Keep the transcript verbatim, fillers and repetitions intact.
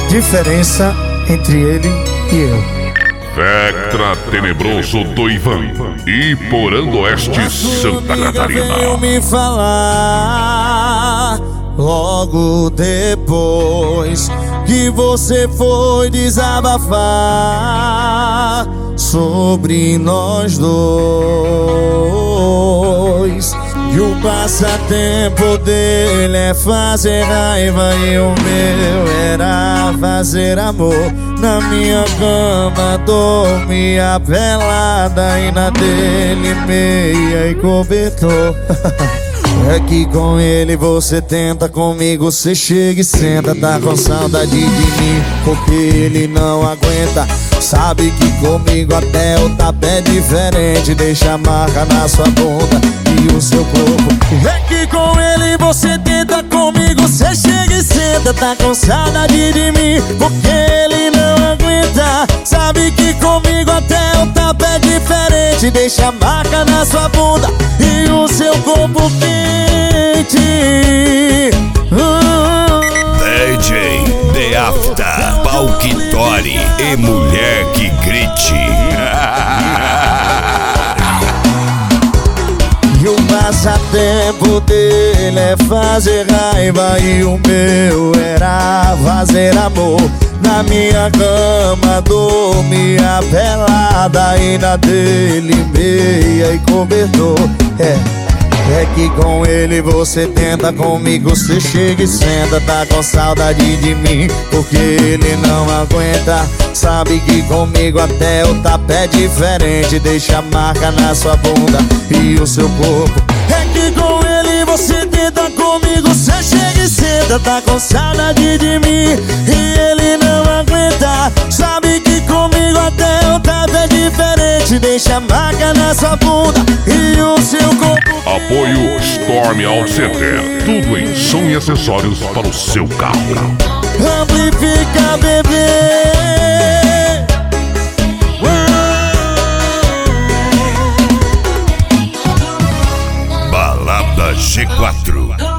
diferença entre ele e eu. Vectra Tenebroso do Ivan, Iporã do Oeste, Santa Catarina. Veio me falar logo depois que você foi desabafar sobre nós dois. E o passatempo dele é fazer raiva e o meu era fazer amor. Na minha cama dormia pelada e na dele meia e cobertor. É que com ele você tenta, comigo você chega e senta. Tá com saudade de mim porque ele não aguenta. Sabe que comigo até o tapa é diferente. Deixa a marca na sua bunda e o seu corpo. É que com ele você tenta, comigo você chega e senta. Tá com saudade de mim porque ele não aguenta. Sabe que comigo até o tapa é diferente. Deixa a marca na sua bunda e o seu corpo quente. uh. D J The Afta, Palquitori e Mulher que Grite. E o passatempo dele é fazer raiva e o meu era fazer amor. Na minha cama dormia pelada e na dele meia e cobertor. É, é que com ele você tenta, comigo você chega e senta. Tá com saudade de mim porque ele não aguenta. Sabe que comigo até o tapa é diferente. Deixa a marca na sua bunda e o seu corpo. É que com ele você tenta, comigo você chega e senta. Tá com saudade de mim e ele não aguenta. Sabe que comigo até o tapa é diferente. Deixa a marca na sua bunda e o seu corpo. Apoio Storm Auto Center, tudo em som e acessórios para o seu carro. Amplifica, bebê. Balada G quatro.